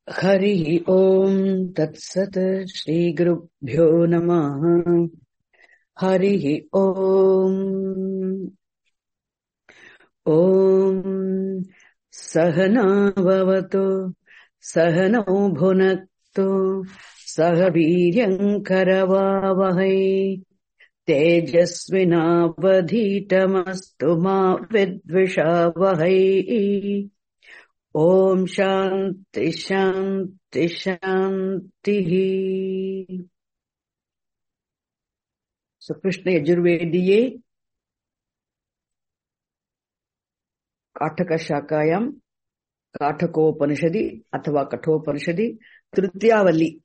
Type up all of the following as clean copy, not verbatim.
Harihi Om Tat Sat Shri Gurubhyo Namaha. Harihi Om. Om Sahana Bhavatu Sahana Bhunaktu Sahaviryam Karavavahai Tejasvinavadhitamastu ma vidvishavahai. Om Shanti Shanti Shanti. So Krishna Yajurvediye Kataka Shakayam Kathakopanishadi Athava Kathopanishadi Tritiyavalli.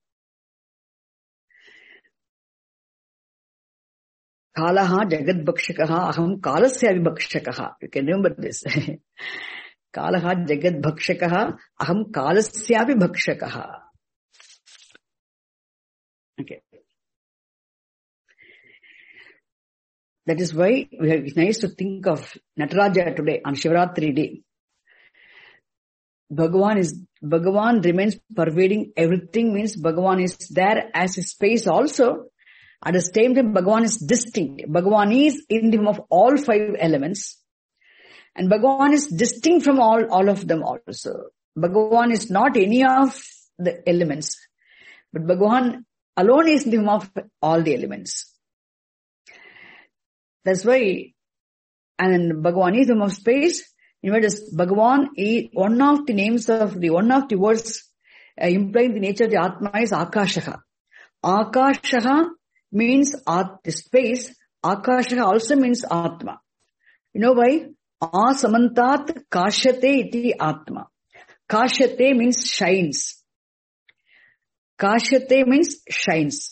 Kalaha Jagad Bhakshakaha Aham Kalasya Vibhakshakaha. You can remember this. Kalaha Jagad Bhakshakaha Aham Kalasya Vibhakshakaha. Okay. That is why it's nice to think of Nataraja today on Shivaratri day. Bhagavan remains pervading everything, means Bhagavan is there as a space also. At the same time, Bhagavan is distinct. Bhagavan is in the form of all five elements. And Bhagavan is distinct from all of them also. Bhagavan is not any of the elements. But Bhagavan alone is in the form of all the elements. That's why, and Bhagavan is the form of space. In fact, Bhagavan is one of the words implying the nature of the Atma is Akashaha. Akashaha means space. Akashaha also means Atma. You know why? Samantat Kashate iti Atma. Kashate means shines. Kashate means shines.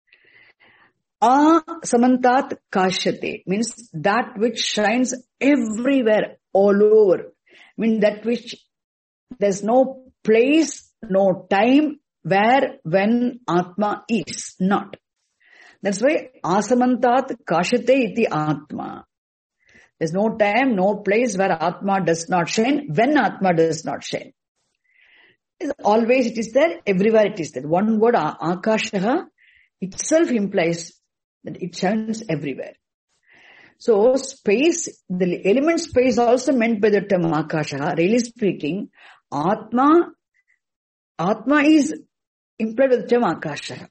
Samantat Kashate means that which shines everywhere, all over. I mean that which there's no place, no time where, when Atma is not. That's why Asamantat Kashate iti Atma. There's no time, no place where Atma does not shine, when Atma does not shine. Always it is there, everywhere it is there. One word, Akashaha, itself implies that it shines everywhere. So space, the element space also meant by the term Akashaha, really speaking, Atma is implied by the term Akashaha.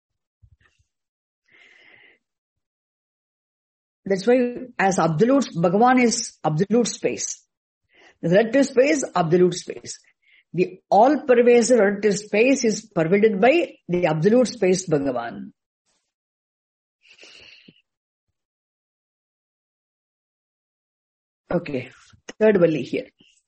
That's why as absolute, Bhagavan is absolute space. The relative space, absolute space. The all-pervasive relative space is pervaded by the absolute space, Bhagavan. Okay, third valli here.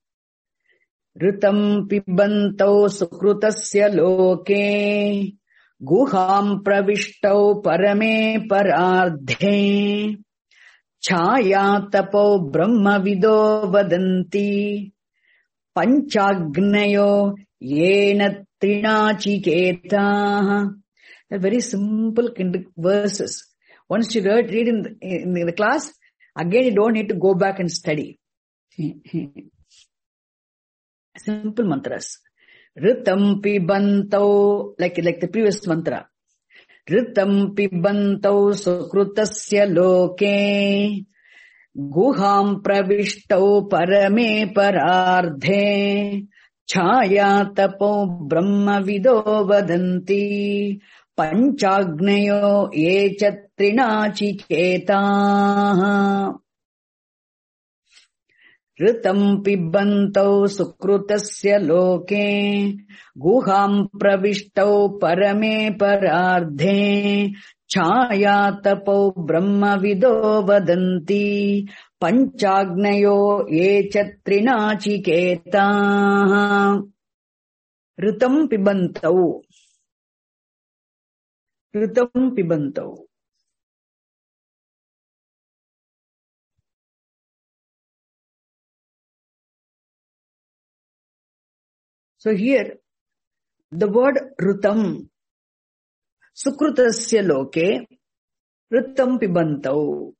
Ritam pibantau sukrutasya loke guham pravishtav parame parardhe chaya tapo brahma vido vadanti panchagnayo yena trinachiketa. They're very simple verses. Once you read in the class, again, you don't need to go back and study. Simple mantras. Ritam pibantau, like the previous mantra. Ritam pibantau sukrutasya loke guham pravishtav parame parardhe chaya tapo brahma vido vadanti panchagnayo ye chatrinachiketa. Ritam pibantau sukrutasya loke guham pravishtav parame parardhe chaya tapo brahma vido vadanti panchagnayo ye chatrinachiketa. Ritam pibantau. Ritam pibantau. So here, the word Ritam, Sukrutasya loke, Ritam pibantau.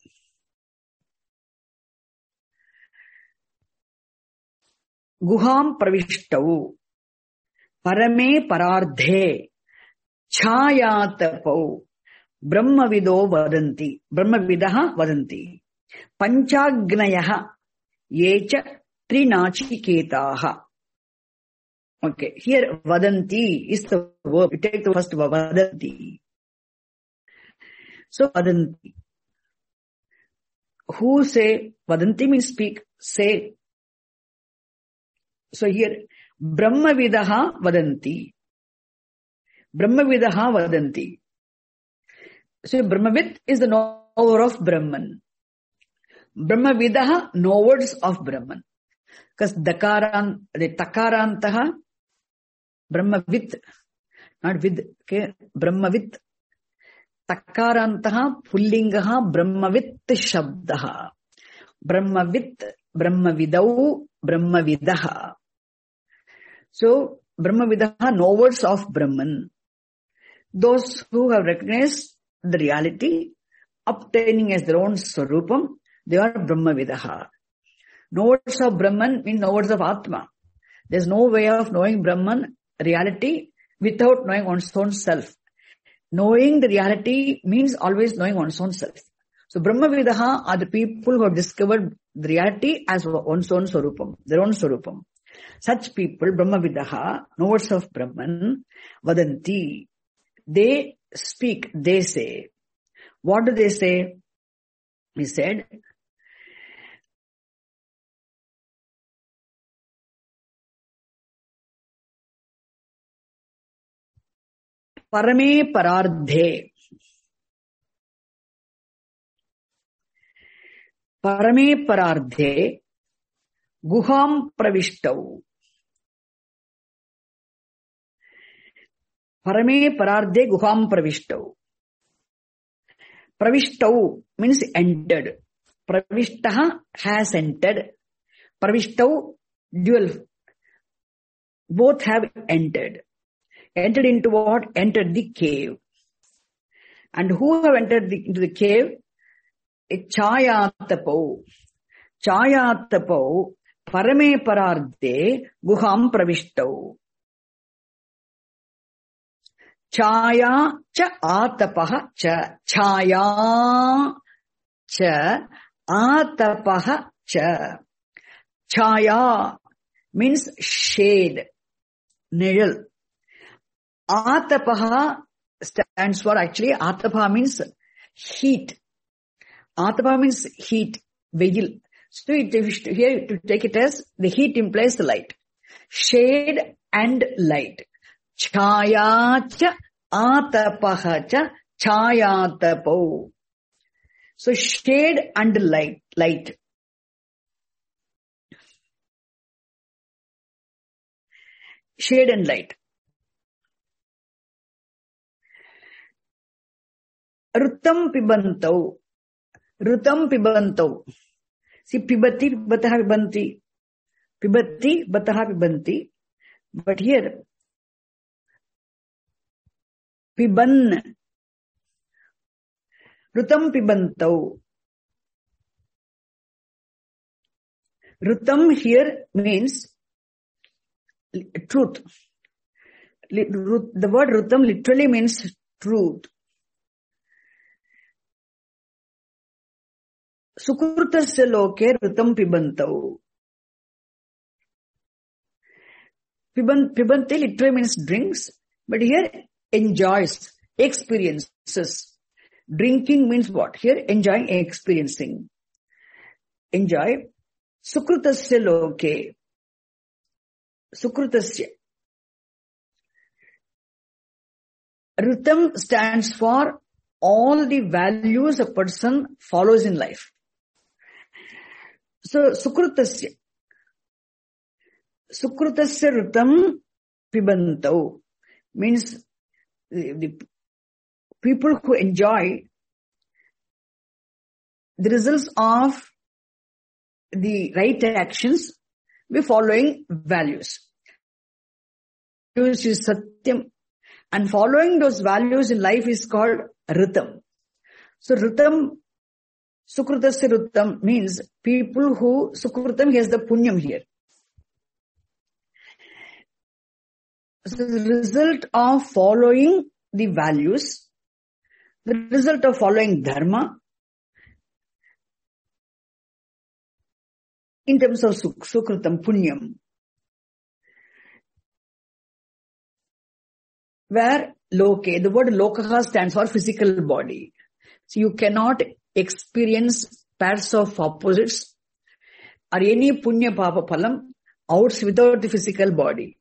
Guham pravishtav. Parame parardhe chayatapau brahmavido vadanti. Brahmavidaha vadanti. Panchagnayaha yecha trinachiketaha. Okay, here vadanti is the verb. You take the first verb, vadanti. So vadanti. Who say? Vadanti means speak, say. So here, Brahmavidaha vadanti. Brahmavidaha vadanti. So Brahmavid is the knower of Brahman. Brahmavidaha, knowers of Brahman. Because the takarantaha, Brahmavid, not vid, okay, Brahmavid. Takarantaha, pullingaha, Brahmavid shabdaha. Brahmavid, Brahmavidau, Brahmavidaha. So, Brahmavidaha, knowers of Brahman. Those who have recognized the reality, obtaining as their own Swarupam, they are Brahmavidaha. Knowers of Brahman mean knowers of Atma. There's no way of knowing Brahman, reality, without knowing one's own self. Knowing the reality means always knowing one's own self. So Brahmavidaha are the people who have discovered the reality as one's own Swarupam, their own Swarupam. Such people, Brahmavidaha, knowers of Brahman, vadanti. They speak, they say. What do they say? He said, Parame parardhe. Parame parardhe guham pravishtav. Parame parardhe guham pravishtav. Pravishtav means entered. Pravishtaha has entered. Pravishtav, dual. Both have entered. Entered into what? Entered the cave. And who have entered into the cave? Chayatapau. Chayatapau parame parardhe guham pravishtav. Chaya cha atapaha cha. Chaya cha atapaha cha. Chaya means shade, nidal. Atapaha stands for, actually, Atapaha means heat. Atapaha means heat, veil. So here to take it as the heat implies the light. Shade and light. Chaya cha atapaha cha chayatapo. So shade and light. Shade and light. Rutam pibantau. Rutam pibantau. See, pibati, bataha pibanti. Pibati, bataha pibanti. But here, piban. Rutam pibantau. Rutam here means truth. The word rutam literally means truth. Sukrutasya loke rutam pibantau. Pibanti literally means drinks, but here enjoys, experiences. Drinking means what? Here enjoying, experiencing. Enjoy. Sukrutasya loke. Sukrutasya. Rutam stands for all the values a person follows in life. So, Sukrutasya rutam pibantau means the people who enjoy the results of the right actions by following values. Values is satyam, and following those values in life is called ritam. So ritam, sukrutasya ritam means people who, sukrutam, here's the punyam here. So the result of following the values, the result of following dharma, in terms of sukritam, punyam, where loke, the word lokaha stands for physical body. So you cannot experience pairs of opposites or any punya papa phalam without the physical body.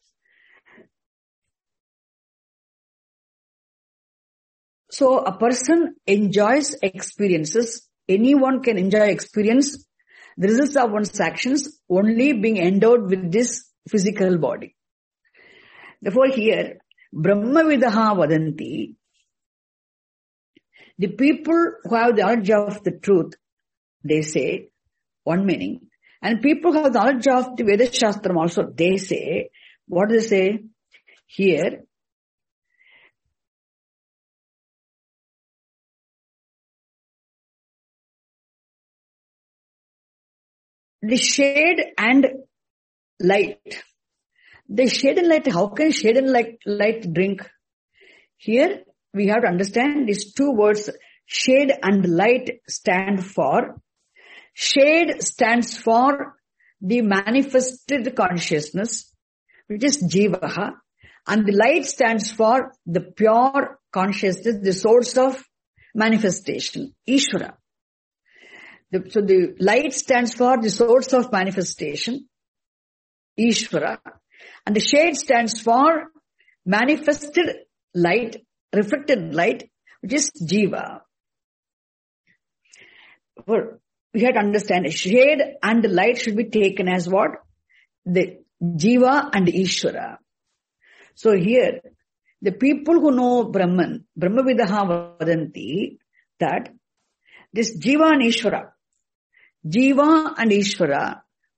So a person enjoys experiences. Anyone can enjoy experience the results of one's actions only being endowed with this physical body. Therefore here, Brahmavidaha vadanti, the people who have the knowledge of the truth, they say one meaning. And people who have the knowledge of the Veda Shastram also, they say, what do they say? Here, the shade and light. The shade and light, how can shade and light drink? Here we have to understand these two words, shade and light stand for. Shade stands for the manifested consciousness, which is jivaha, and the light stands for the pure consciousness, the source of manifestation, Ishvara. So the light stands for the source of manifestation, Ishvara, and the shade stands for manifested light, reflected light, which is Jiva. Well, we have to understand shade and light should be taken as what? The Jiva and Ishvara. So here, the people who know Brahman, Brahmavidaha vadanti, that this Jiva and Ishvara, Jiva and Ishvara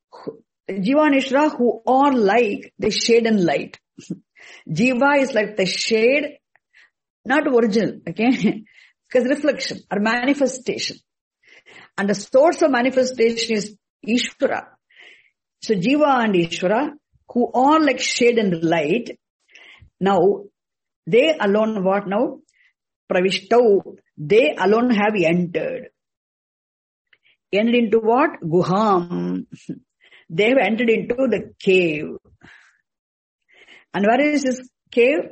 who are like the shade and light. Jiva is like the shade, not original, okay? Because reflection or manifestation. And the source of manifestation is Ishvara. So Jiva and Ishvara, who are like shade and light, now they alone what now? Pravishtav, they alone have entered. Entered into what? Guham. They have entered into the cave. And where is this cave?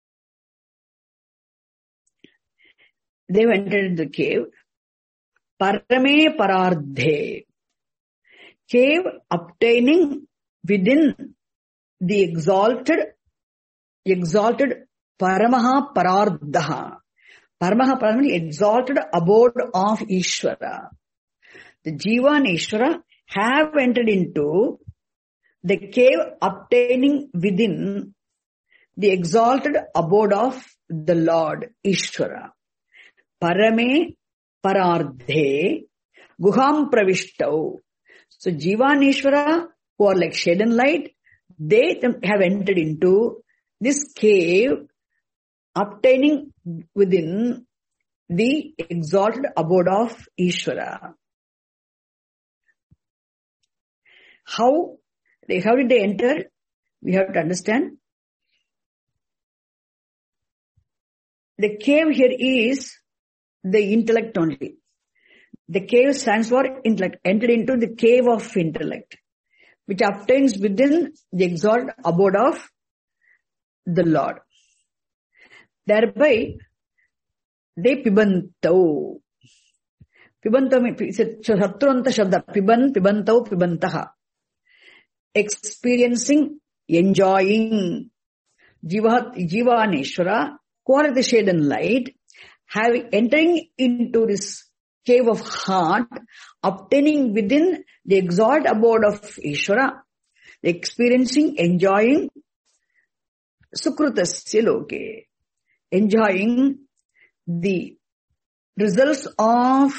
They have entered into the cave. Parame parardhe. Cave obtaining within the exalted paramaha parardha. Paramaha parardha, exalted abode of Ishvara. The Jiva and Ishvara have entered into the cave obtaining within the exalted abode of the Lord, Ishvara. Parame parardhe guham pravishtav. So Jiva and Ishvara, who are like shade and light, they have entered into this cave obtaining within the exalted abode of Ishvara. How did they enter? We have to understand. The cave here is the intellect only. The cave stands for intellect. Entered into the cave of intellect, which obtains within the exalted abode of the Lord. Thereby, they pibantav. Pibantav is a Shatranta Shabda. Piban, pibantav, pibantaha. Experiencing, enjoying. Jiva and Ishvara, who are the shade and light, entering into this cave of heart, obtaining within the exalted abode of Ishvara, experiencing, enjoying, sukrutasya loke, enjoying the results of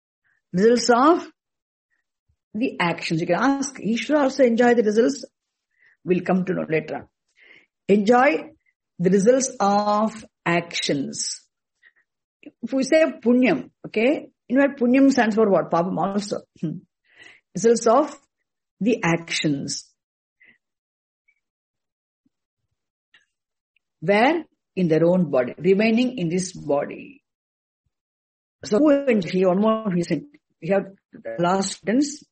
the actions. You can ask, Ishvara also enjoy the results? We'll come to know later on. Enjoy the results of actions. If we say punyam, okay, in fact punyam stands for what? Papam also. Results of the actions. Where? In their own body, remaining in this body. So one more reason. We have the last sentence.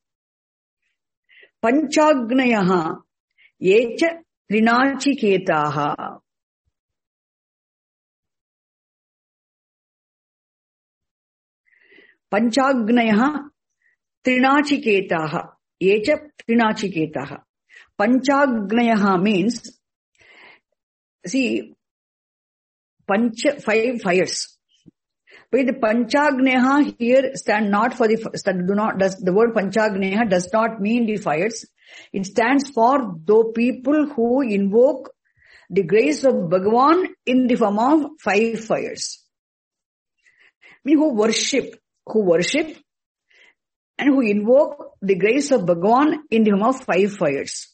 Panchagnayaha yecha trinachiketaha. Panchagnayaha trinachiketaha. Yecha trinachiketaha. Panchagnayaha means, see, five fires. But the Panchagneha here stand not for the word Panchagneha does not mean the fires. It stands for those people who invoke the grace of Bhagavan in the form of 5 fires. I mean, who worship and who invoke the grace of Bhagavan in the form of 5 fires.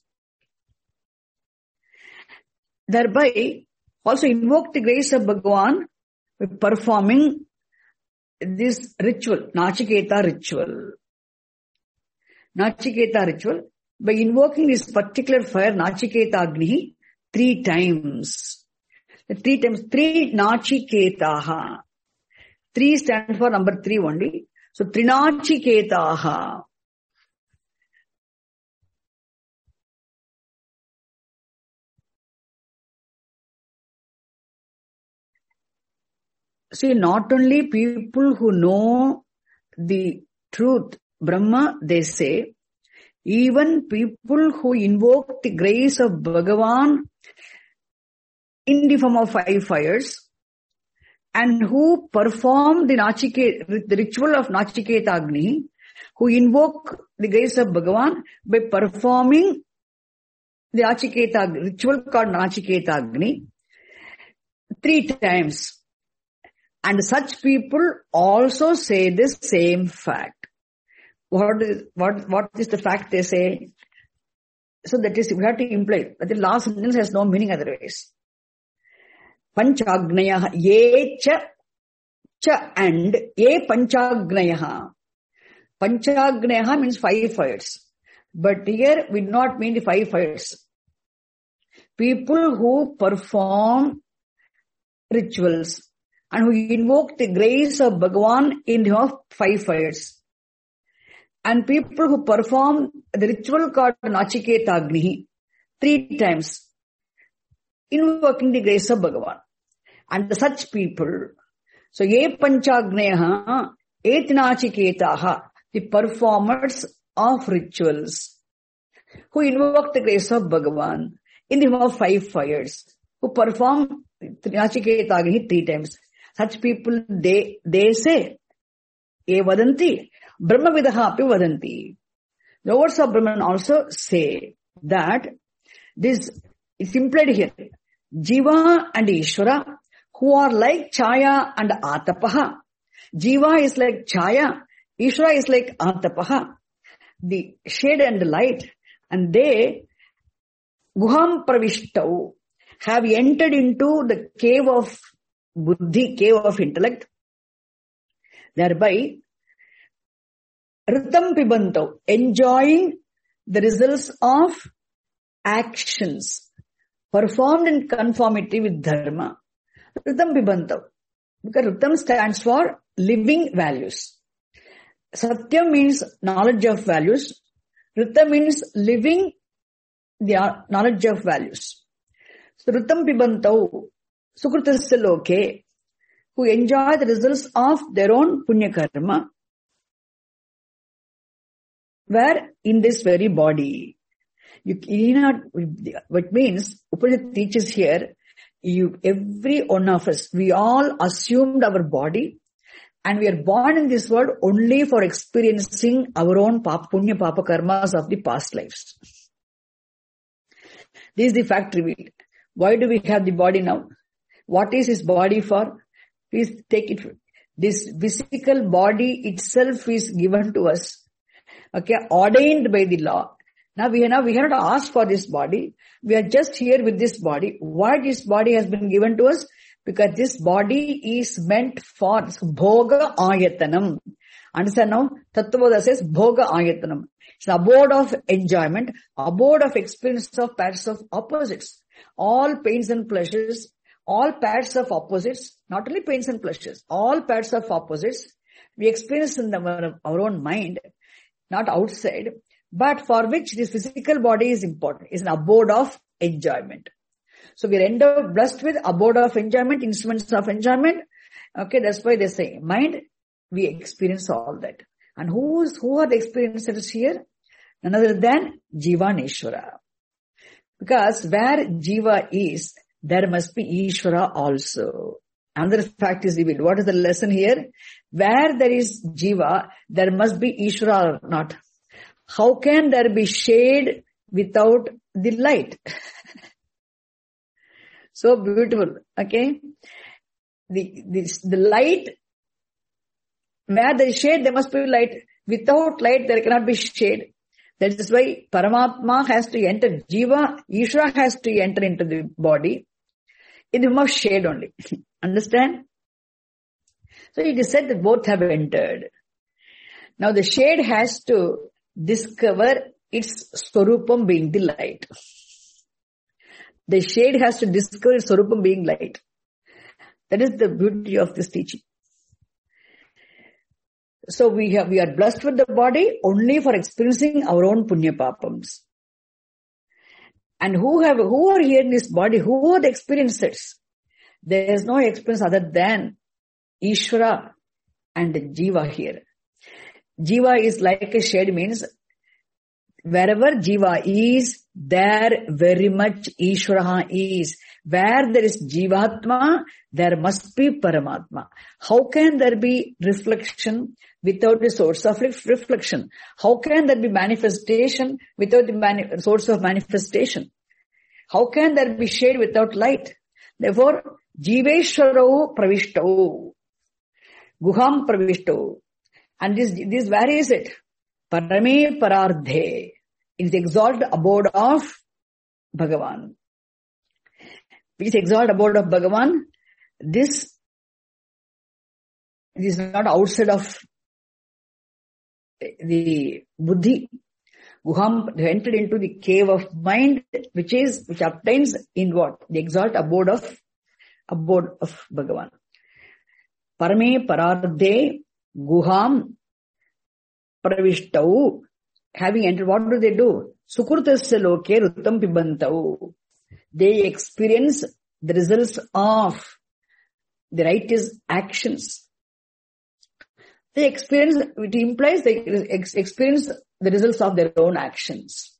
Thereby, also invoke the grace of Bhagavan by performing this ritual, Nachiketa ritual. Nachiketa ritual, by invoking this particular fire, Nachiketa Agni, 3 times. 3 times, 3 Nachiketaha. 3 stands for number 3 only. So, Trinachiketaha. See, not only people who know the truth, Brahma, they say, even people who invoke the grace of Bhagavan in the form of 5 fires and who perform the ritual of Nachiketa Agni, who invoke the grace of Bhagavan by performing the ritual called Nachiketa Agni 3 times. And such people also say the same fact. What is the fact they say? So that is, we have to imply that the last sentence has no meaning otherwise. Panchagnayaha, ye cha and ye panchagnayaha. Panchagnayaha means 5 fires. But here we do not mean the 5 fires. People who perform rituals and who invoke the grace of Bhagavan in the form of 5 fires. And people who perform the ritual called Nachiketa Agni 3 times, invoking the grace of Bhagavan. And such people, so ye panchagneha, ye nachiketaha, the performers of rituals, who invoke the grace of Bhagavan in the form of 5 fires, who perform Nachiketa Agni 3 times. Such people, they say, ye vadanti, Brahmavidaha api vadanti. The words of Brahman also say that this is implied here. Jiva and Ishvara, who are like Chaya and Atapaha. Jiva is like Chaya, Ishvara is like Atapaha, the shade and the light. And they, Guham Pravishtav, have entered into the cave of Buddhi, cave of intellect. Thereby, Ritam Pibantav, enjoying the results of actions performed in conformity with Dharma. Ritam Pibantav, because Ritam stands for living values. Satyam means knowledge of values. Ritam means living the knowledge of values. So Ritam Pibantav, Sukritasya Loke, who enjoy the results of their own Punya Karma, where in this very body. You cannot, what means, Upanishad teaches here, every one of us, we all assumed our body and we are born in this world only for experiencing our own Punya Papa Karmas of the past lives. This is the fact revealed. Why do we have the body now? What is this body for? Please take it. This physical body itself is given to us. Okay, ordained by the law. Now we have not asked for this body. We are just here with this body. Why this body has been given to us? Because this body is meant for Bhoga Ayatanam. Understand now? Tattvabodha says Bhoga Ayatanam. It's an abode of enjoyment, abode of experience of pairs of opposites. All pains and pleasures all pairs of opposites, not only pains and pleasures, all pairs of opposites we experience in our own mind, not outside, but for which this physical body is important, is an abode of enjoyment. So we are endowed, blessed with abode of enjoyment, instruments of enjoyment. Okay, that's why they say, mind, we experience all that. And who are the experiencers here? None other than Jiva and Ishvara. Because where Jiva is, there must be Ishvara also. Another fact is revealed. What is the lesson here? Where there is Jiva, there must be Ishvara or not. How can there be shade without the light? So beautiful. Okay. The light, where there is shade, there must be light. Without light, there cannot be shade. That is why Paramatma has to enter, Jiva, Ishvara has to enter into the body in the form of shade only. Understand? So it is said that both have entered. Now the shade has to discover its Swarupam being the light. The shade has to discover its Swarupam being light. That is the beauty of this teaching. So we are blessed with the body only for experiencing our own punya papams. And who are here in this body? Who are the experiencers? There is no experience other than Ishvara and Jiva here. Jiva is like a shade, means wherever Jiva is, there very much Ishvara is. Where there is Jivatma, there must be Paramatma. How can there be reflection without the source of reflection? How can there be manifestation without the source of manifestation? How can there be shade without light? Therefore, Jiveshwarau Pravishtou, Guham Pravishtou. And this where is it? Parame Parardhe. It is the exalted abode of Bhagavan. Which is exalted abode of Bhagavan. This is not outside of the buddhi. Guham entered into the cave of mind, which obtains in what? The exalted abode of Bhagavan. Parame Parardhe Guham Pravishtau. Having entered, what do they do? Sukurtasya loke rutam pibantau. They experience the results of the righteous actions. They experience, it implies they experience the results of their own actions.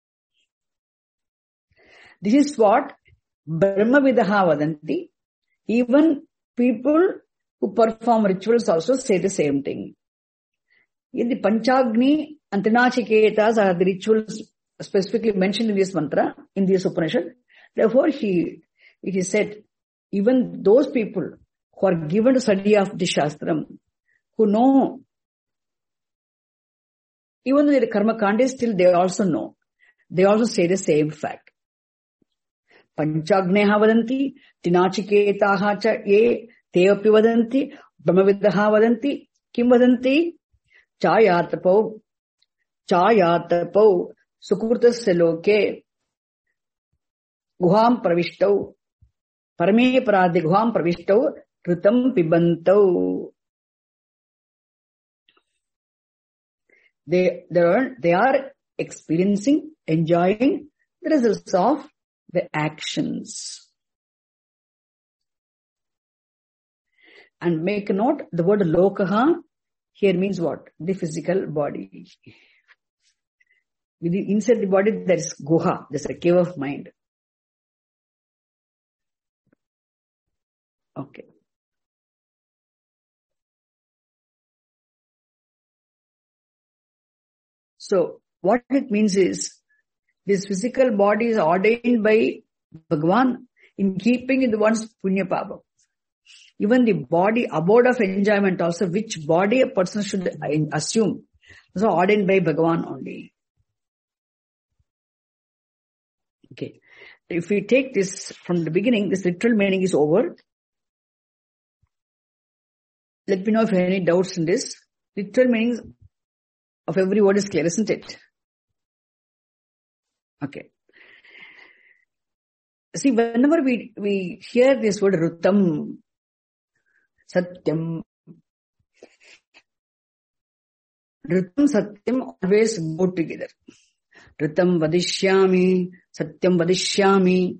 This is what Brahma Vidaha Vadanti. Even people who perform rituals also say the same thing. In the Panchagni and Trinachiketas are the rituals specifically mentioned in this mantra, in this Upanishad. Therefore, it is said, even those people who are given to study of the Shastram, who know, even though their karma kanda is still, they also know. They also say the same fact. Panchagneha vadanti, Tinachiketaha cha ye, teapi vadanti, Brahmavidaha vadanti, kim vadanti, chayatapau, sukurtasya loke, guham pravishtav, parame parade guham pravishtav, kritam pibantav. They are experiencing, enjoying the results of the actions. And make a note, the word lokaha here means what? The physical body. Inside the body there is guha, there is a cave of mind. Okay. So, what it means is, this physical body is ordained by Bhagavan in keeping with one's punya papa. Even the body, abode of enjoyment also, which body a person should assume, is ordained by Bhagavan only. Okay. If we take this from the beginning, this literal meaning is over. Let me know if you have any doubts in this. Literal meanings of every word is clear, isn't it? Okay. See, whenever we hear this word Rutam, Satyam, Rutam, Satyam always go together. Rutam vadishyami, Satyam vadishyami.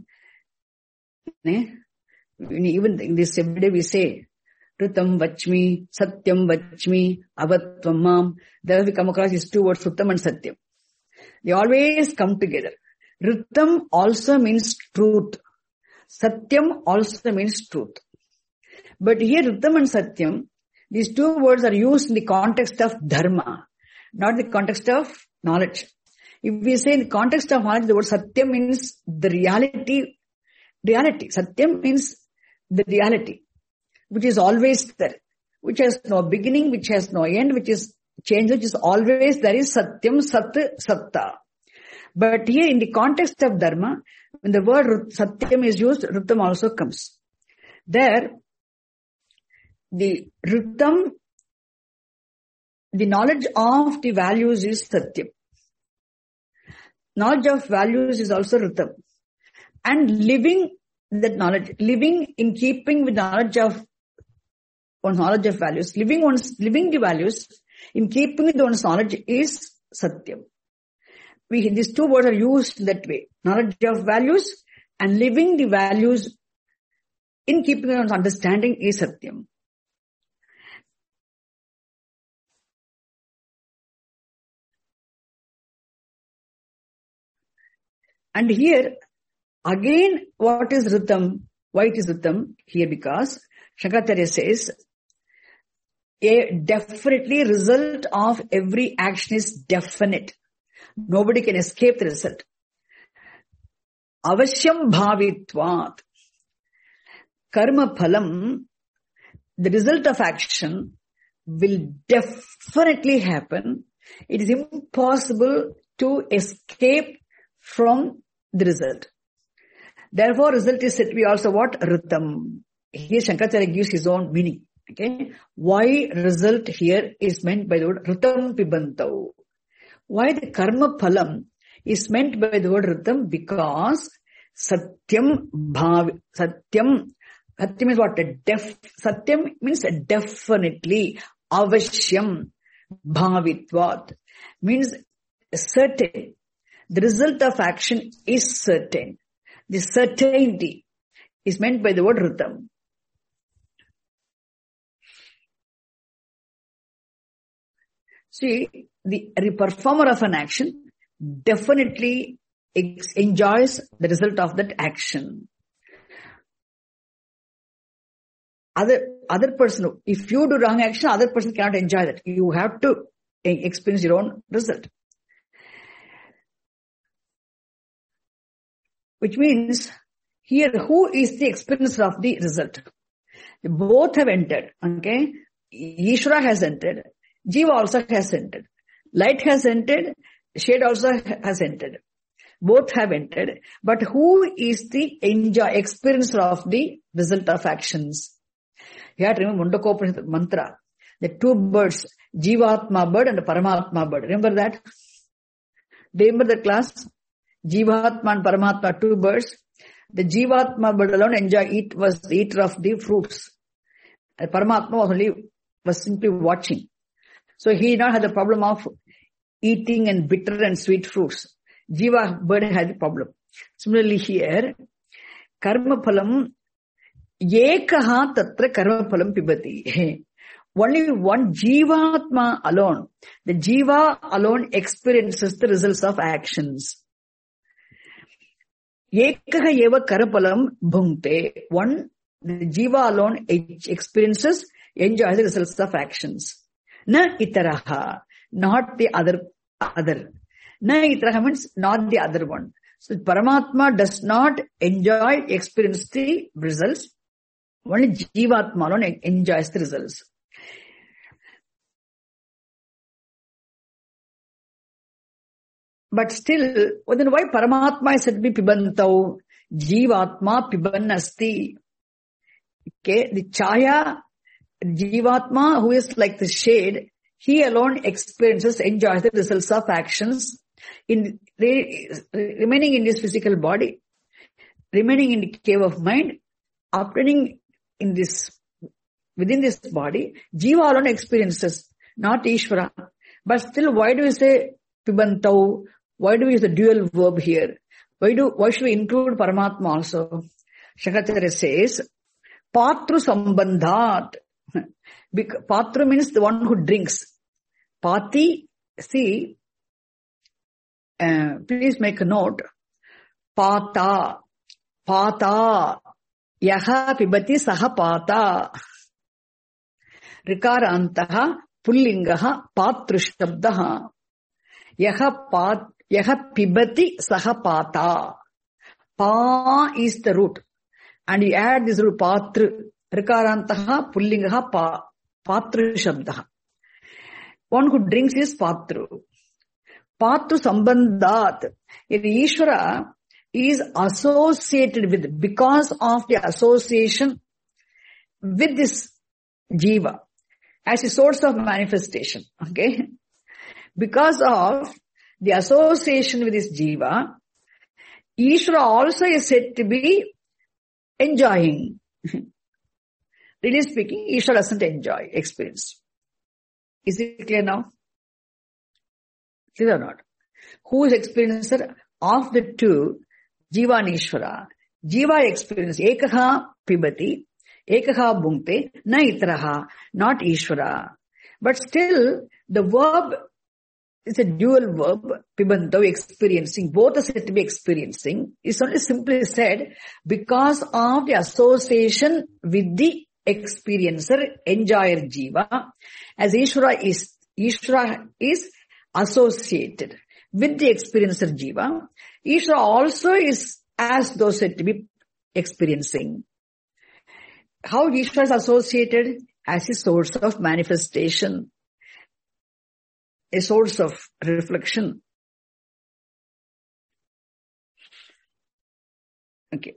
Even in this every day we say, Rutam vachmi, Satyam vachmi, Avatvam mam. There we come across these two words, Rutam and Satyam. They always come together. Rutam also means truth. Satyam also means truth. But here Rutam and Satyam, these two words are used in the context of dharma, not the context of knowledge. If we say in the context of knowledge, the word Satyam means the reality. Satyam means the reality, which is always there, which has no beginning, which has no end, which is change, which is always there is Satyam, Sat, Satta. But here in the context of dharma, when the word Satyam is used, Rutam also comes. There, the Rutam, the knowledge of the values is Satyam. Knowledge of values is also Rutam. And living that knowledge, living in keeping with knowledge of values, living the values in keeping with one's knowledge is Satyam. These two words are used that way. Knowledge of values and living the values in keeping with one's understanding is Satyam. And here, again, what is Rutam? Why it is Rutam? Here because Shankaracharya says, a definitely result of every action is definite. Nobody can escape the result. Avashyam bhavitvat. Karma phalam, the result of action will definitely happen. It is impossible to escape from the result. Therefore, result is said to be also what? Rutam. Here Shankaracharya gives his own meaning. Okay. Why result here is meant by the word Rutam Pibantau. Why the karma phalam is meant by the word Rutam? Because Satyam Bhav, Satyam is what? Satyam means definitely. Avashyam Bhavitvat means certain. The result of action is certain. The certainty is meant by the word Rutam. See, the performer of an action definitely enjoys the result of that action. Other person, if you do wrong action, other person cannot enjoy that. You have to experience your own result. Which means, here, who is the experiencer of the result? Both have entered, okay? Ishvara has entered. Jiva also has entered. Light has entered. Shade also has entered. Both have entered. But who is the experiencer of the result of actions? You have to remember Mundakopanishad mantra. The two birds, Jivatma bird and the Paramatma bird. Remember that? Do you remember the class? Jivatma and Paramatma, two birds. The Jivatma bird alone was the eater of the fruits. The Paramatma was simply watching. So he did not have the problem of eating and bitter and sweet fruits. Jiva bird had the problem. Similarly here, karma phalam ekaha tatra karma phalam pibati. Only one Jivatma alone, the Jiva alone experiences the results of actions. Ekaha eva karaphalam bhunkte. One, the Jiva alone experiences, enjoys the results of actions. Na itaraha, not the other. Na itaraha means not the other one. So Paramatma does not experience the results. Only Jivatma alone enjoys the results. But still, then why Paramatma is said to be Pibantau? Jivatma Pibannasti. Okay, the Chaya, Jivatma, who is like the shade, he alone enjoys the results of actions in remaining in this physical body. remaining in the cave of mind, obtaining in this, within this body, Jiva alone experiences, not Ishvara. But still, why do we say Pibantau? Why do we use the dual verb here? Why should we include Paramatma also? Shankaracharya says, Patru Sambandhat. Patru means the one who drinks. Pati, see, please make a note. Pata, yaha pibati saha pata. Rikarantaha pullingaha patrishabdaha. Yaha pibati saha pata. Pa is the root. And you add this root patru. Rikarantaha pullingaha patrishabdaha. One who drinks is patru. Patru sambandhat. Ishvara is associated with, because of the association with this jiva as a source of manifestation. Okay? Because of the association with this jiva, Ishvara also is said to be enjoying. Really speaking, Ishvara doesn't enjoy experience. Is it clear now? Clear or not? Who is experiencer of the two, Jiva and Ishvara? Jiva experience, Ekaha pibati, Ekaha bhunkte, na itraha, not Ishvara. But still, the verb is a dual verb, pibanto, experiencing. Both are said to be experiencing. It's only simply said because of the association with the experiencer, enjoyer Jiva, as Ishvara is associated with the experiencer Jiva. Ishvara also is as though said to be experiencing. How Ishvara is associated? As a source of manifestation, a source of reflection. Okay.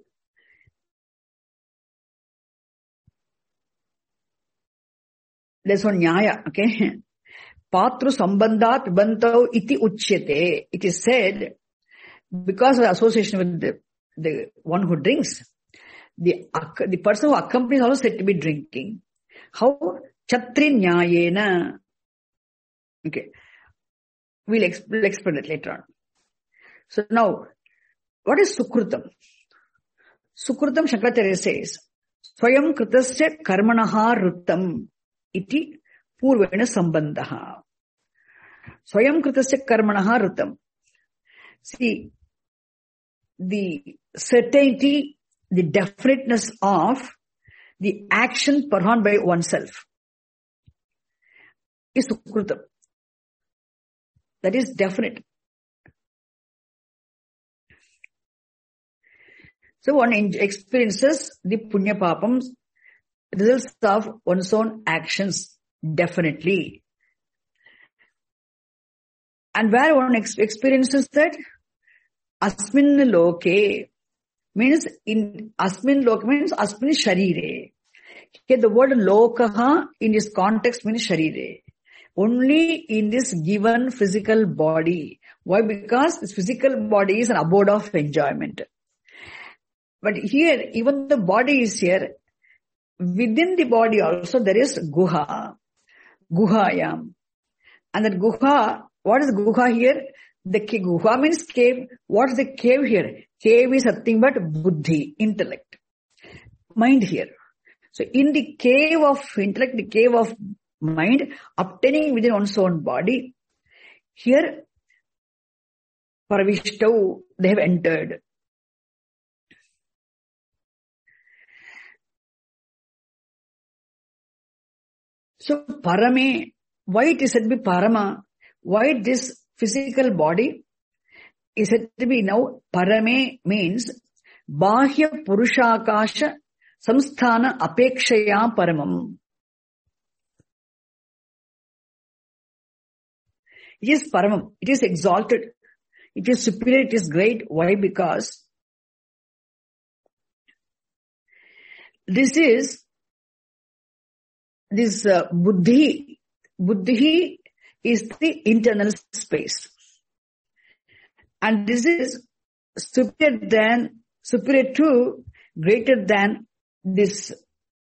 There's one nyaya, okay? Patru sambandhat bantau iti uchyate. It is said, because of the association with the one who drinks, the person who accompanies is also said to be drinking. How? Chatri nyayena. Okay. We'll explain it later on. So now, what is Sukrutam? Sukrutam, Shankaracharya says, Swayam kritasya karmanaha rutam iti purvena sambandhaha. Swayam kritasya karmanaha rutam. See, the certainty, the definiteness of the action performed by oneself is Sukrutam. That is definite. So one experiences the punya papams, results of one's own actions, definitely. And where one experiences that, asmin loke means in asmin loke means asmin sharire. Okay, the word lokaha in this context means sharire. Only in this given physical body. Why? Because this physical body is an abode of enjoyment. But here, even the body is here. Within the body also there is guha. Guhayam. And that guha, what is guha here? The guha means cave. What is the cave here? Cave is nothing but buddhi, intellect. Mind here. So in the cave of intellect, the cave of mind, obtaining within one's own body, here, Paravishtav, they have entered. So Parame, why it is said to be Parama? Why this physical body is said to be now Parame means Bahya Purushakasha Samsthana Apekshaya Paramam. It is Paramam. It is exalted. It is superior. It is great. Why? Because this buddhi. Buddhi is the internal space. And this is superior than superior to, greater than this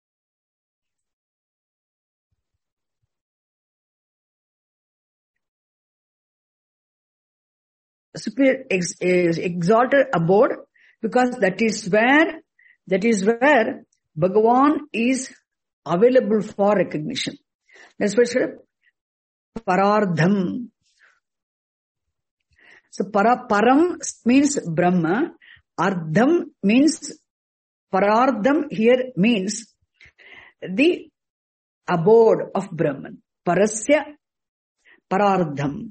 superior exalted abode, because that is where Bhagavan is available for recognition. That's why it's Parardham. So Param means Brahma. Ardham means, Parardham here means the abode of Brahman. Parasya Parardham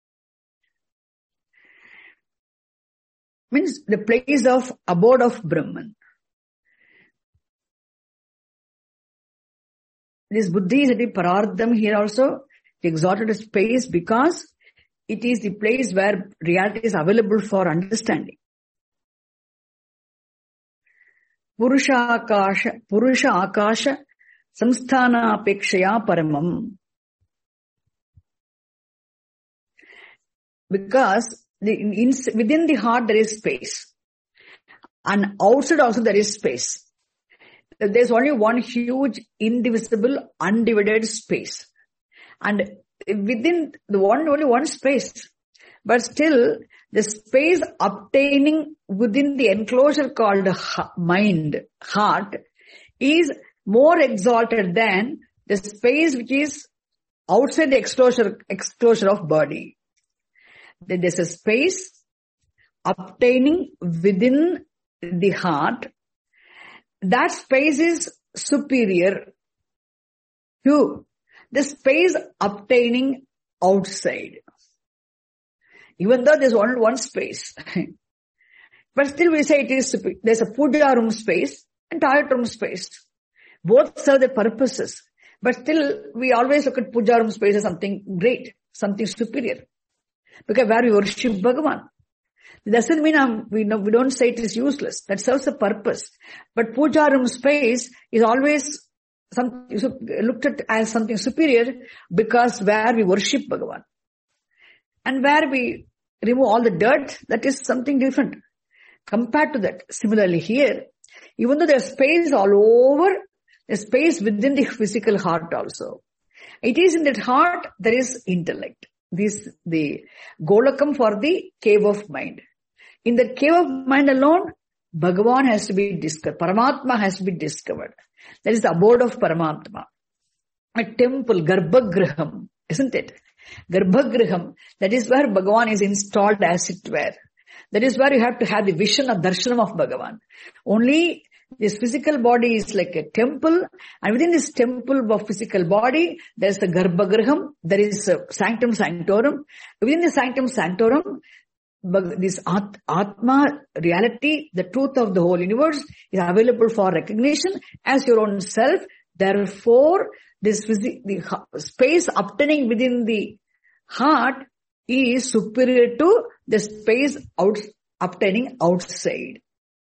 means the place of abode of Brahman. This Buddhi is the Parardham here also, the exalted space, because it is the place where reality is available for understanding. Purusha Akasha Samsthana Apekshaya Paramam. Because within the heart there is space. And outside also there is space. There's only one huge, indivisible, undivided space. And within the only one space. But still, the space obtaining within the enclosure called mind, heart, is more exalted than the space which is outside the exclosure of body. There's a space obtaining within the heart. That space is superior to the space obtaining outside. Even though there's only one space. But still we say there's a puja room space and toilet room space. Both serve their purposes. But still we always look at puja room space as something great, something superior. Because where we worship Bhagavan. It doesn't mean we don't say it is useless. That serves a purpose. But puja room space is always looked at as something superior, because where we worship Bhagavan. And where we remove all the dirt, that is something different. Compared to that, similarly here, even though there's space all over, there's space within the physical heart also. It is in that heart there is intellect. This the Golakam for the cave of mind. In the cave of mind alone, Bhagavan has to be discovered. Paramatma has to be discovered. That is the abode of Paramatma. A temple, Garbhagraham, isn't it? Garbhagraham, that is where Bhagavan is installed as it were. That is where you have to have the vision of darshanam of Bhagavan. Only this physical body is like a temple, and within this temple of physical body, there is a Garbhagraham, there is a sanctum sanctorum. Within the sanctum sanctorum, this Atma reality, the truth of the whole universe, is available for recognition as your own self. Therefore, the space obtaining within the heart is superior to the space obtaining outside.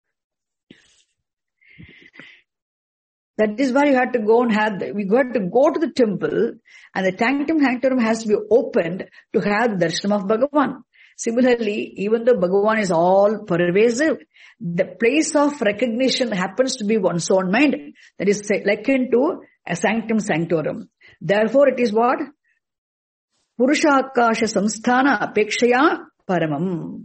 That is why you have to go and we got to go to the temple, and the sanctum sanctorum has to be opened to have the darshanam of Bhagavan. Similarly, even though Bhagavan is all pervasive, the place of recognition happens to be one's own mind. That is likened to a sanctum sanctorum. Therefore, it is what? Purusha Akasha Samsthana Apekshaya Paramam.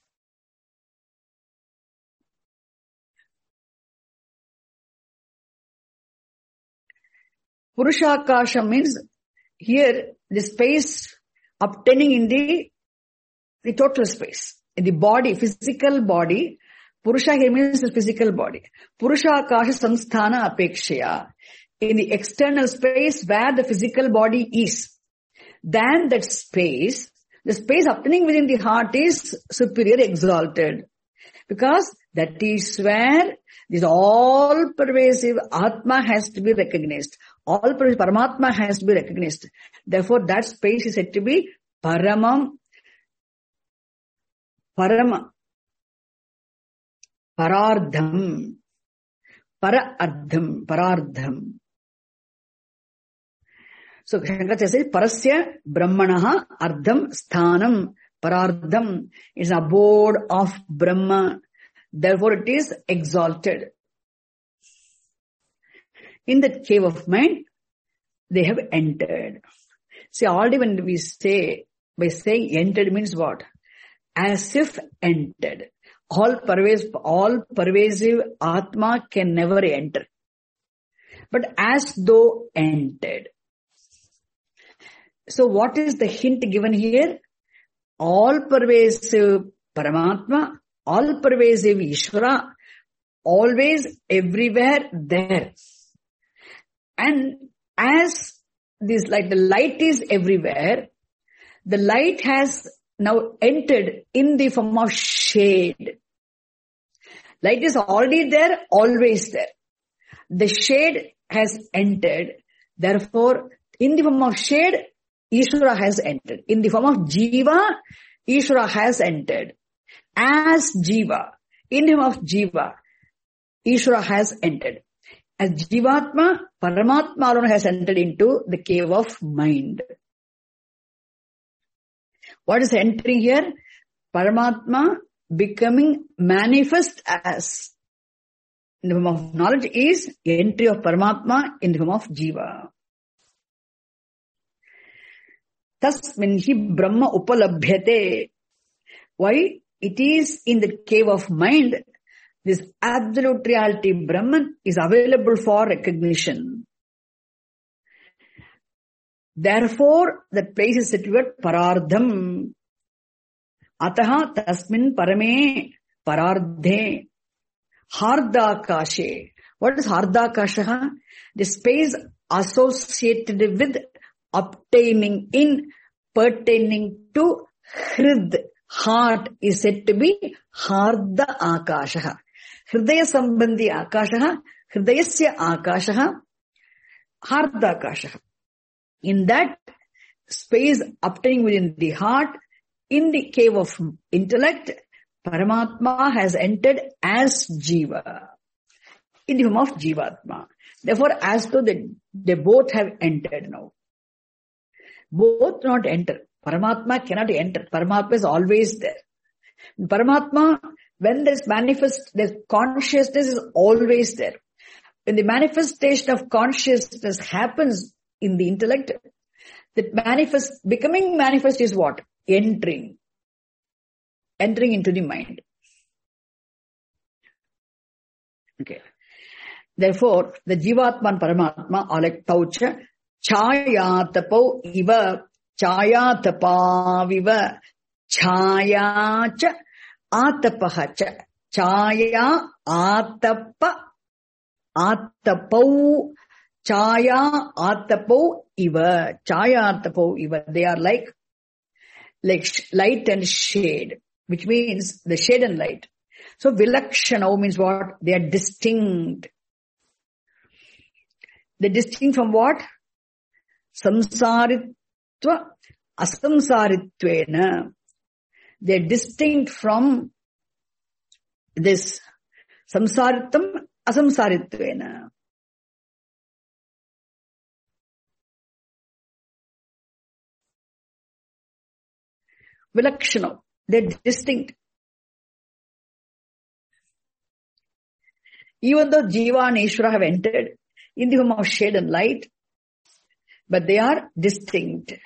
Purusha Akasha means here the space obtaining in the total space. In the body, physical body, Purusha here means the physical body. Purusha Akasha Samsthana Apekshaya. In the external space where the physical body is. Then that space, the space obtaining within the heart is superior, exalted. Because that is where this all pervasive Atma has to be recognized. All pervasive Paramatma has to be recognized. Therefore that space is said to be Paramam, Parardham, Parardham. So Shankaracharya says, Parasya Brahmanaha Ardham Sthanam Parardham is abode of Brahma. Therefore it is exalted. In that cave of mind, they have entered. See, already when we say, by saying entered means what? As if entered. All pervasive Atma can never enter. But as though entered. So what is the hint given here? All pervasive Paramatma, all pervasive Ishvara, always everywhere there. And as this, like the light is everywhere, the light has now entered in the form of shade. Light is already there, always there. The shade has entered. Therefore, in the form of shade, Ishvara has entered. In the form of Jiva, Ishvara has entered. As Jiva, in the form of Jiva, Ishvara has entered. As Jivatma, Paramatma alone has entered into the cave of mind. What is entering here? Paramatma becoming manifest as. In the form of knowledge is entry of Paramatma in the form of Jiva. Tasmin hi Brahma upalabhyate. Why? It is in the cave of mind. This absolute reality Brahman is available for recognition. Therefore, that place is situated Parardham. Ataha tasmin parame parardhe. Hardakashe. What is Hardakasha? The space associated with obtaining in, pertaining to Hrid, heart, is said to be Harda Akasha. Hridaya Sambandhi Akasha, Hridayasya Akasha, Harda Akasha. In that space obtaining within the heart, in the cave of intellect, Paramatma has entered as Jiva, in the form of Jivatma. Therefore, as though they both have entered now. Both not enter. Paramatma cannot enter. Paramatma is always there. Paramatma, when there's manifest, the consciousness is always there. When the manifestation of consciousness happens in the intellect, that becoming manifest is what? Entering into the mind. Okay. Therefore, the Jivatma and Paramatma are like Taucha, Chayatapo iva, Chayatapaviva, Chayacha, Atapahacha, Chaya, Atapa, Atapau, Chaya, Atapo iva, Chayatapo iva. They are like light and shade, which means the shade and light. So Vilakshana means what? They are distinct. They're distinct from what? Samsaritva, asamsaritvena. They're distinct from this samsaritvam, asamsaritvena. Vilakshana. They're distinct. Even though Jiva and Ishvara have entered in the form of shade and light, but they are distinct.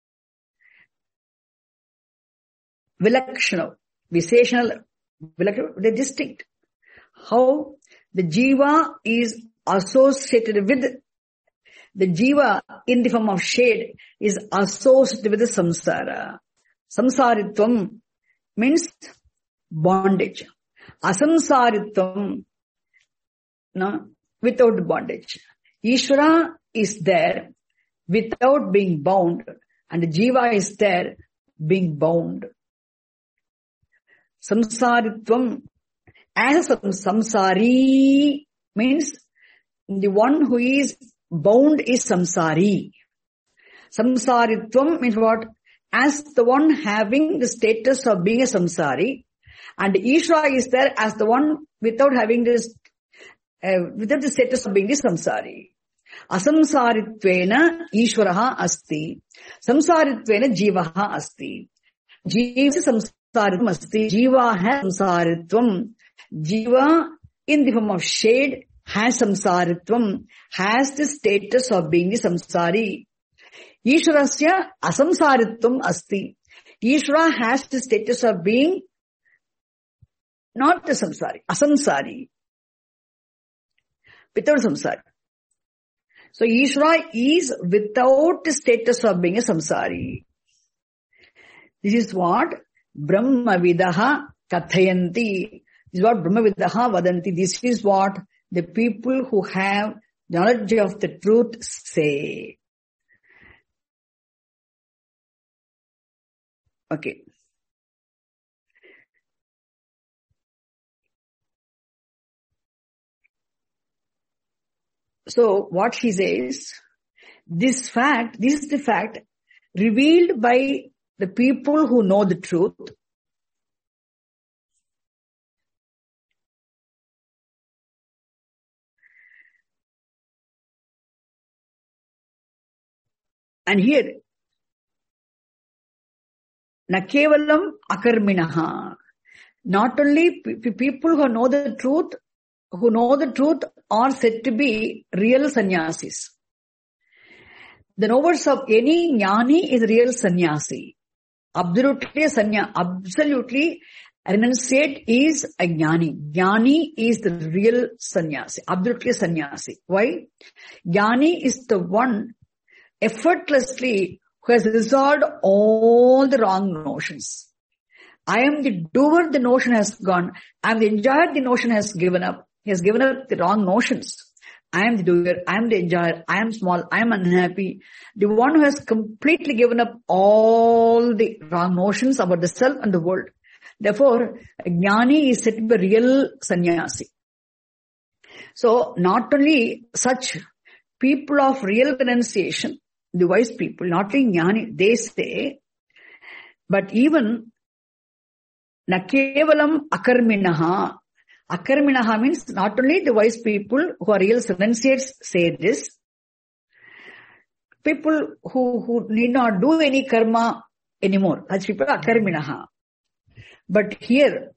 Vilakshana, Viseshanal, they're distinct. How? The Jiva is associated with, the Jiva in the form of shade is associated with the samsara. Samsaritvam means bondage. Asamsaritvam, no, without bondage. Ishvara is there without being bound, and the Jiva is there being bound. Samsaritvam, as a samsari means the one who is bound is samsari. Samsaritvam means what? As the one having the status of being a samsari, and Ishvara is there as the one without having this, without the status of being the samsari. Asamsaritvena Ishvaraha asti. Samsaritvena Jivaha asti. Jiva samsaritvam asti. Jiva has samsaritvam. Jiva in the form of shade has samsaritvam, has the status of being a samsari. Ishwarasya asamsaritvam asti. Ishvara has the status of being not the samsari, asamsari. Without samsari. So Ishvara is without the status of being a samsari. This is what Brahmavidaha kathayanti. This is what Brahmavidaha vadanti. This is what the people who have knowledge of the truth say. Okay. So what he says, this is the fact revealed by the people who know the truth. And here, na kevalam akarminaha. Not only people who know the truth are said to be real sannyasis. The knowers of any jnani is real sannyasi. Absolutely renunciate is a jnani. Jnani is the real sannyasi. Absolutely sannyasi. Why? Jnani is the one effortlessly who has resolved all the wrong notions. I am the doer, the notion has gone. I am the enjoyer, the notion has given up. He has given up the wrong notions. I am the doer, I am the enjoyer, I am small, I am unhappy. The one who has completely given up all the wrong notions about the self and the world. Therefore, jnani is said to be a real sannyasi. So, not only such people of real renunciation, the wise people, not only jnani, they say, but even na kevalam akarminaha. Akarminaha means not only the wise people who are real renunciates say this. People who need not do any karma anymore. Such people are akarminaha. But here,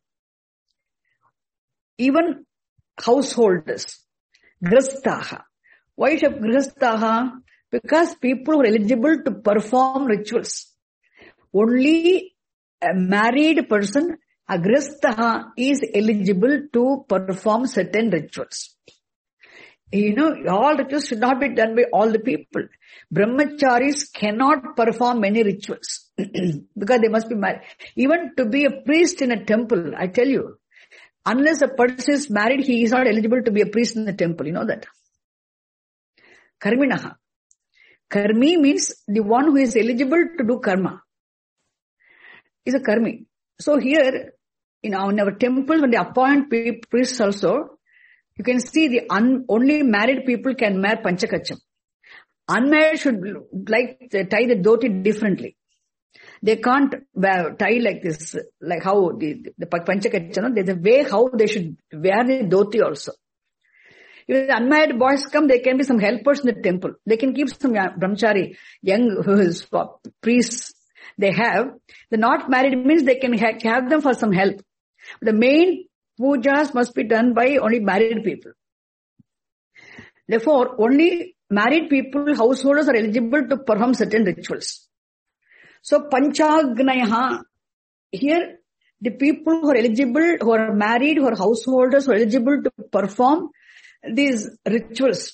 even householders, grihasthaha. Why is it grihasthaha? Because people who are eligible to perform rituals. Only a married person, a grihastha, is eligible to perform certain rituals. All rituals should not be done by all the people. Brahmacharis cannot perform many rituals because they must be married. Even to be a priest in a temple, I tell you, unless a person is married, he is not eligible to be a priest in the temple. You know that. Karminaha. Karmi means the one who is eligible to do karma is a karmi. So here, in our temple, when they appoint priests also, you can see the only married people can wear panchakacham. Unmarried should tie the dhoti differently. They can't tie like this, like how the panchakacham, there's a way how they should wear the dhoti also. If the unmarried boys come, there can be some helpers in the temple. They can keep some brahmachari, young priests they have. The not married means they can have them for some help. The main pujas must be done by only married people. Therefore, only married people, householders are eligible to perform certain rituals. So, panchagnayaha, here the people who are eligible, who are married, who are householders, who are eligible to perform these rituals,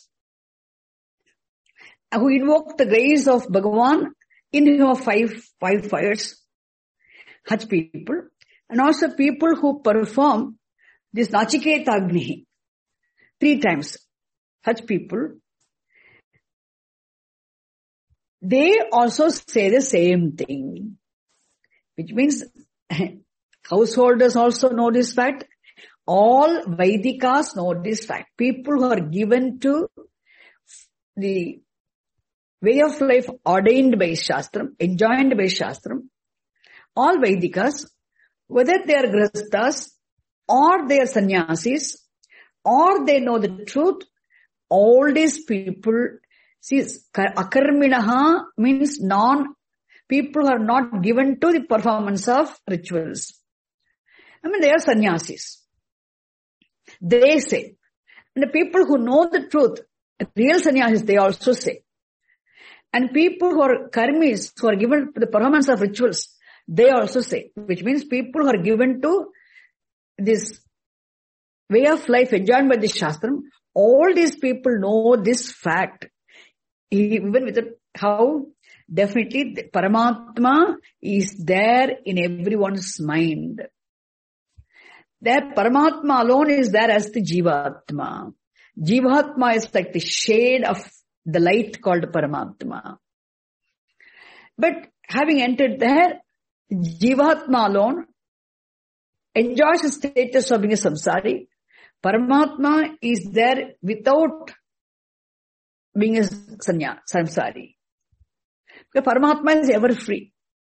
who invoke the grace of Bhagavan in of five fires, such people, and also people who perform this Nachiketa Agni 3 times, such people, they also say the same thing, which means householders also know this fact. All Vaidikas know this fact. People who are given to the way of life ordained by Shastram, enjoined by Shastram, all Vaidikas, whether they are grihasthas or they are sannyasis or they know the truth, all these people, see, akarminaha means people who are not given to the performance of rituals. They are sannyasis. they say. And the people who know the truth, real sannyasis, they also say. And people who are karmis, who are given to the performance of rituals, they also say. Which means people who are given to this way of life enjoyed by the Shastram, all these people know this fact. Even with how definitely the Paramatma is there in everyone's mind. That Paramatma alone is there as the Jivatma. Jivatma is like the shade of the light called Paramatma. But having entered there, Jivatma alone enjoys the status of being a samsari. Paramatma is there without being a samsari. Because Paramatma is ever free.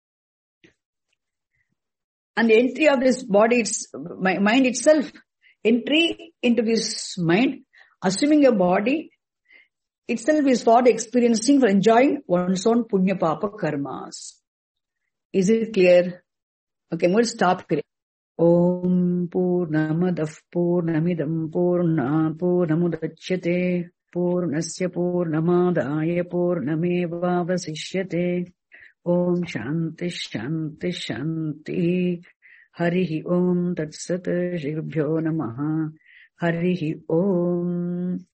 And the entry of this body, mind itself, entry into this mind, assuming a body, itself is for experiencing, for enjoying one's own punya papa karmas. Is it clear? Okay, I'm going to stop here. Om Purnamadav Purnamidam Purna Purnamudachyate Purnasya Purnamadaya Purnameva Vasishyate. Om Shanti Shanti Shanti. Harihi Om Tat Sat Shri Gurubhyo Namaha. Harihi Om.